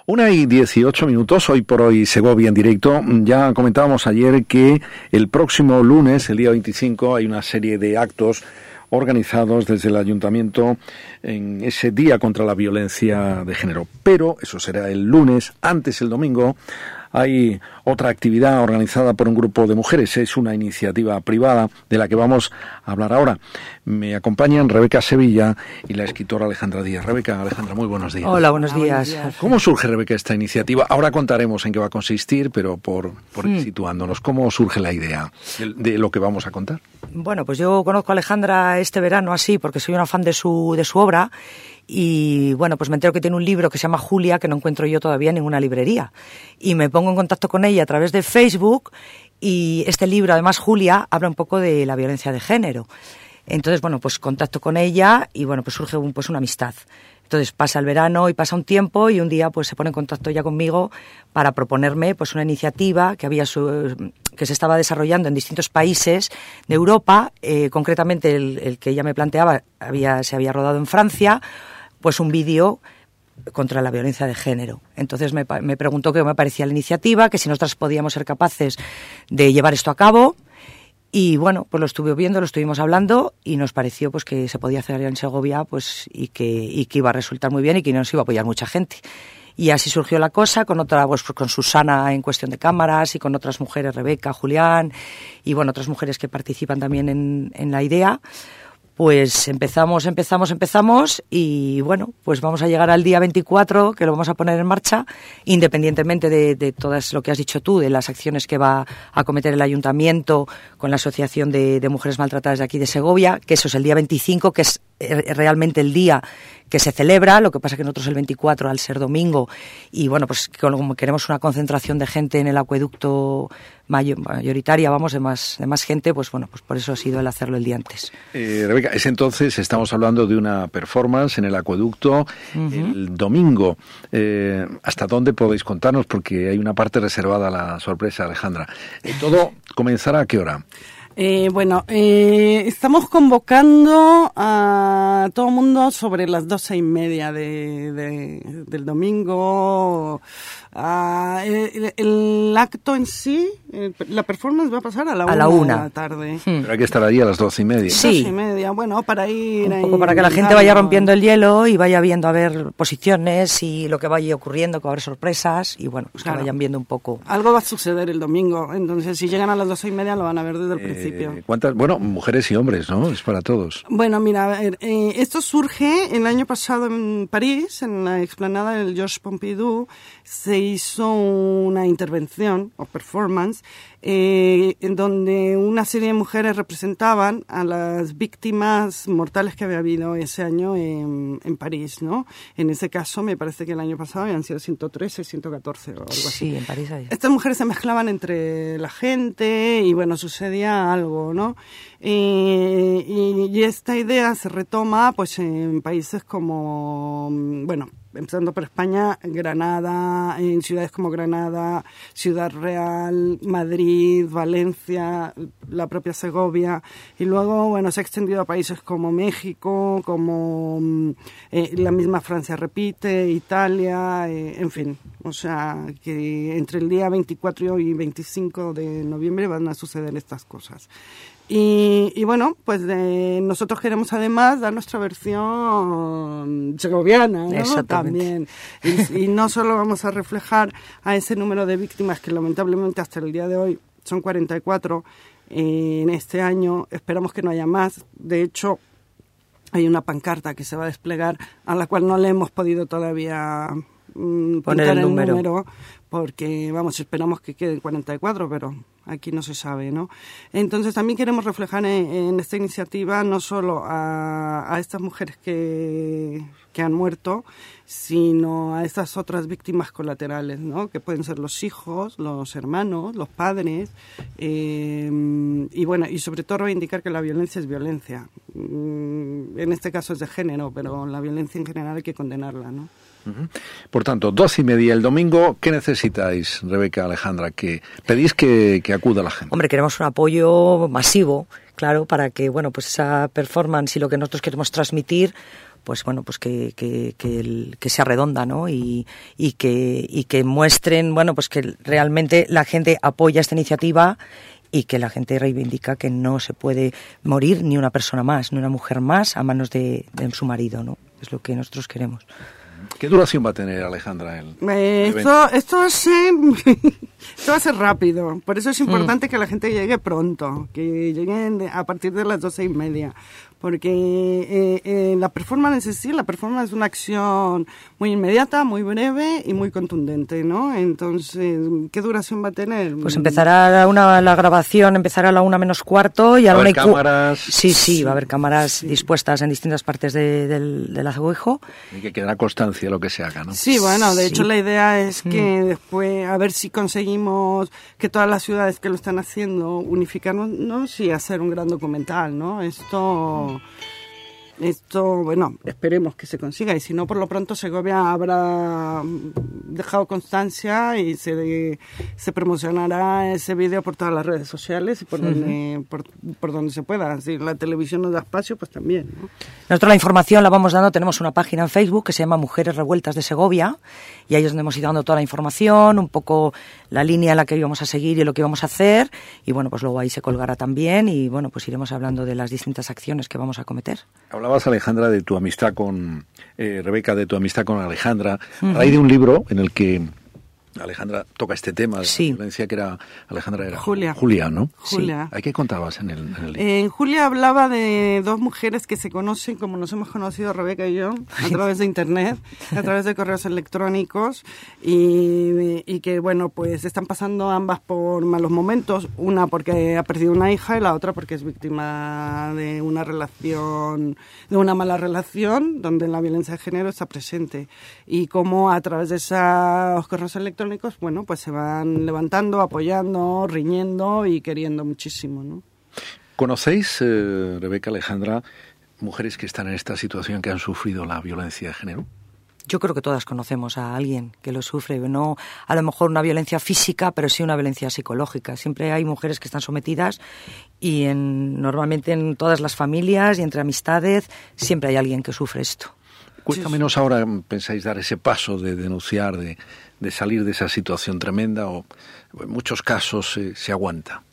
1:18, hoy por hoy Segovia en directo. Ya comentábamos ayer que el próximo lunes, el día 25, hay una serie de actos organizados desde el Ayuntamiento en ese día contra la violencia de género. Pero eso será el lunes, antes el domingo. Hay otra actividad organizada por un grupo de mujeres, es una iniciativa privada de la que vamos a hablar ahora. Me acompañan Rebeca Sevilla y la escritora Alejandra Díaz. Rebeca, Alejandra, muy buenos días. Hola, buenos días. ¿Cómo surge, Rebeca, esta iniciativa? Ahora contaremos en qué va a consistir, pero por ir situándonos, ¿cómo surge la idea de lo que vamos a contar? Bueno, pues yo conozco a Alejandra este verano así, porque soy una fan de su obra. Y bueno, pues me entero que tiene un libro que se llama Julia, que no encuentro yo todavía en ninguna librería. Y me pongo en contacto con ella a través de Facebook, y este libro, además, Julia, habla un poco de la violencia de género. Entonces, bueno, pues contacto con ella y bueno, pues surge una amistad. Entonces pasa el verano y pasa un tiempo y un día pues se pone en contacto ya conmigo para proponerme pues una iniciativa que se estaba desarrollando en distintos países de Europa, concretamente el que ella me planteaba se había rodado en Francia, pues un vídeo contra la violencia de género. Entonces me preguntó qué me parecía la iniciativa, que si nosotras podíamos ser capaces de llevar esto a cabo. Y bueno, pues lo estuve viendo, lo estuvimos hablando y nos pareció pues que se podía hacer en Segovia pues y que iba a resultar muy bien y que nos iba a apoyar mucha gente. Y así surgió la cosa, con Susana en cuestión de cámaras y con otras mujeres, Rebeca, Julián y bueno, otras mujeres que participan también en la idea. Pues empezamos y bueno, pues vamos a llegar al día 24, que lo vamos a poner en marcha, independientemente de todas lo que has dicho tú, de las acciones que va a cometer el Ayuntamiento con la Asociación de Mujeres Maltratadas de aquí de Segovia, que eso es el día 25, que es realmente el día que se celebra, lo que pasa que nosotros el 24 al ser domingo y bueno, pues como queremos una concentración de gente en el acueducto mayoritaria, vamos, de más gente, pues bueno, pues por eso ha sido el hacerlo el día antes. Rebeca, es entonces, estamos hablando de una performance en el acueducto el domingo. ¿Hasta dónde podéis contarnos? Porque hay una parte reservada a la sorpresa, Alejandra. ¿Todo comenzará a qué hora? Estamos convocando a todo el mundo sobre las 12:30 del domingo. El acto en sí, la performance va a pasar a la 1 de la tarde. Pero hay que estar allí a las 12:30. Sí. 12:30, bueno, para ir... Un poco para que la gente vaya rompiendo el hielo y vaya viendo a ver posiciones y lo que vaya ocurriendo, que va a haber sorpresas y bueno, pues claro, que vayan viendo un poco. Algo va a suceder el domingo, entonces si llegan a las 12:30 lo van a ver desde el principio. ¿Cuántas? Bueno, mujeres y hombres, ¿no? Es para todos. Bueno, mira, a ver, esto surge el año pasado en París, en la explanada del Georges Pompidou. Se hizo una intervención o performance en donde una serie de mujeres representaban a las víctimas mortales que había habido ese año en París, ¿no? En ese caso, me parece que el año pasado habían sido 113, 114 o algo así. Sí, en París hay. Estas mujeres se mezclaban entre la gente y, bueno, sucedía algo, ¿no? Y esta idea se retoma, pues, en países como, bueno, empezando por España, Granada, en ciudades como Granada, Ciudad Real, Madrid, Valencia, la propia Segovia, y luego, bueno, se ha extendido a países como México, como la misma Francia repite, Italia, en fin, o sea, que entre el día 24 y 25 de noviembre van a suceder estas cosas. Y bueno, pues nosotros queremos además dar nuestra versión segoviana, ¿no? También. Y no solo vamos a reflejar a ese número de víctimas que lamentablemente hasta el día de hoy son 44 en este año, esperamos que no haya más. De hecho, hay una pancarta que se va a desplegar a la cual no le hemos podido todavía poner el número, porque, vamos, esperamos que queden 44, pero aquí no se sabe, ¿no? Entonces también queremos reflejar en esta iniciativa no solo a estas mujeres que han muerto, sino a estas otras víctimas colaterales, ¿no? Que pueden ser los hijos, los hermanos, los padres, y bueno, y sobre todo reivindicar que la violencia es violencia. En este caso es de género, pero la violencia en general hay que condenarla, ¿no? Por tanto, 12:30 el domingo. ¿Qué necesitáis, Rebeca, Alejandra? Que pedís que acuda la gente. Hombre, queremos un apoyo masivo, claro, para que, bueno, pues esa performance y lo que nosotros queremos transmitir pues bueno, pues que sea redonda, ¿no? Y que muestren, bueno, pues que realmente la gente apoya esta iniciativa y que la gente reivindica que no se puede morir ni una persona más, ni una mujer más a manos de su marido, ¿no? Es lo que nosotros queremos. ¿Qué duración va a tener, Alejandra, el evento? Esto va a ser rápido. Por eso es importante que la gente llegue pronto, que lleguen a partir de las 12:30. Porque la performance es es una acción muy inmediata, muy breve y muy contundente, ¿no? Entonces, ¿qué duración va a tener? Pues empezará la grabación, empezará a la 1:45 y a la 1:15. Cámaras. Sí, va a haber cámaras dispuestas en distintas partes del azulejo. Y que quedará constancia de lo que se haga, ¿no? Sí, bueno, de hecho la idea es que después, a ver si conseguimos que todas las ciudades que lo están haciendo unificarnos y hacer un gran documental, ¿no? Esto, bueno, esperemos que se consiga, y si no, por lo pronto Segovia habrá dejado constancia y se promocionará ese vídeo por todas las redes sociales y por donde se pueda. Si la televisión nos da espacio, pues también, ¿no? Nosotros la información la vamos dando, tenemos una página en Facebook que se llama Mujeres Revueltas de Segovia, y ahí es donde hemos ido dando toda la información, un poco la línea en la que íbamos a seguir y lo que íbamos a hacer, y bueno, pues luego ahí se colgará también, y bueno, pues iremos hablando de las distintas acciones que vamos a cometer. Hablabas, Alejandra, de tu amistad con Rebeca, de tu amistad con Alejandra, a raíz de un libro en el que Alejandra toca este tema de la violencia, que era Alejandra era Julia, ¿no? Julia. Sí. ¿Qué contabas en el libro? En Julia hablaba de dos mujeres que se conocen como nos hemos conocido Rebeca y yo, a través de internet, a través de correos electrónicos, y que, bueno, pues están pasando ambas por malos momentos, una porque ha perdido una hija y la otra porque es víctima de una mala relación donde la violencia de género está presente, y cómo a través de esos correos electrónicos, bueno, pues se van levantando, apoyando, riñendo y queriendo muchísimo, ¿no? ¿Conocéis, Rebeca, Alejandra, mujeres que están en esta situación, que han sufrido la violencia de género? Yo creo que todas conocemos a alguien que lo sufre, no a lo mejor una violencia física, pero sí una violencia psicológica. Siempre hay mujeres que están sometidas y normalmente en todas las familias y entre amistades siempre hay alguien que sufre esto. ¿Cuesta menos ahora, pensáis, dar ese paso de denunciar, de salir de esa situación tremenda, o en muchos casos se aguanta?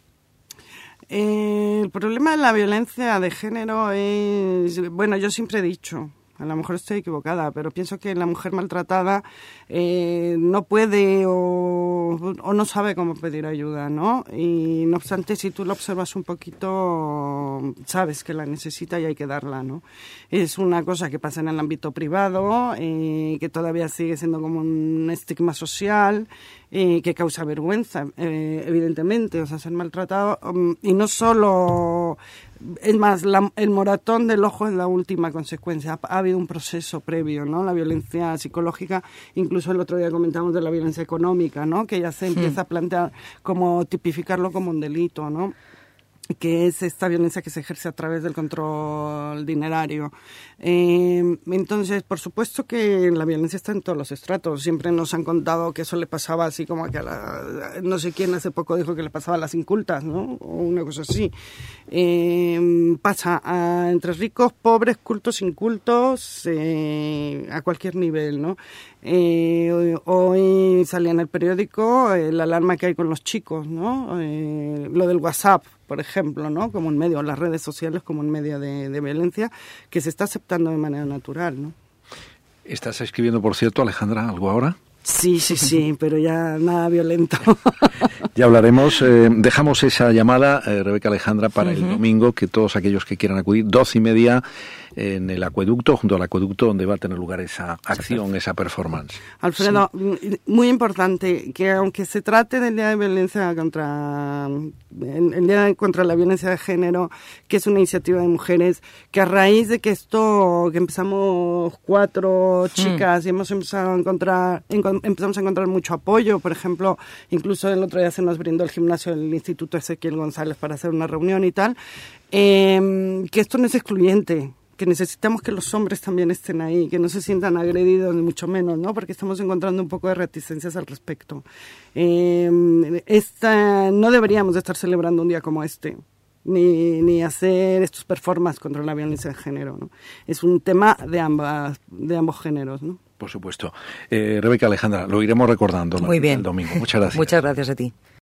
El problema de la violencia de género es, bueno, yo siempre he dicho, a lo mejor estoy equivocada, pero pienso que la mujer maltratada no puede o no sabe cómo pedir ayuda, ¿no? Y no obstante, si tú lo observas un poquito, sabes que la necesita y hay que darla, ¿no? Es una cosa que pasa en el ámbito privado, que todavía sigue siendo como un estigma social, que causa vergüenza, evidentemente, o sea, ser maltratado, y no solo... Es más, el moratón del ojo es la última consecuencia. Ha habido un proceso previo, ¿no? La violencia psicológica, incluso el otro día comentamos de la violencia económica, ¿no? Que ya se empieza a plantear como tipificarlo como un delito, ¿no? Que es esta violencia que se ejerce a través del control dinerario. Entonces, por supuesto que la violencia está en todos los estratos. Siempre nos han contado que eso le pasaba así como a que no sé quién hace poco dijo que le pasaba a las incultas, ¿no? O una cosa así. Pasa entre ricos, pobres, cultos, incultos, a cualquier nivel, ¿no? Hoy salía en el periódico la alarma que hay con los chicos, ¿no? Lo del WhatsApp, por ejemplo, ¿no? Como un medio, las redes sociales como un medio de violencia que se está aceptando de manera natural, ¿no? ¿Estás escribiendo, por cierto, Alejandra, algo ahora? Sí, pero ya nada violento. Ya hablaremos. Dejamos esa llamada, Rebeca, Alejandra, para el domingo, que todos aquellos que quieran acudir, 12:30, en el acueducto, junto al acueducto, donde va a tener lugar esa acción, esa performance. Alfredo, muy importante que aunque se trate del Día de Violencia el Día contra la Violencia de Género, que es una iniciativa de mujeres, que a raíz de que empezamos 4 chicas y empezamos a encontrar mucho apoyo, por ejemplo, incluso el otro día se nos brindó el gimnasio del Instituto Ezequiel González para hacer una reunión y tal, que esto no es excluyente, que necesitamos que los hombres también estén ahí, que no se sientan agredidos, ni mucho menos, ¿no? Porque estamos encontrando un poco de reticencias al respecto. No deberíamos de estar celebrando un día como este. ni hacer estos performances contra la violencia de género, ¿no? Es un tema de ambos géneros, ¿no? Por supuesto. Rebeca, Alejandra, lo iremos recordando Muy bien. el domingo. Muchas gracias. Muchas gracias a ti.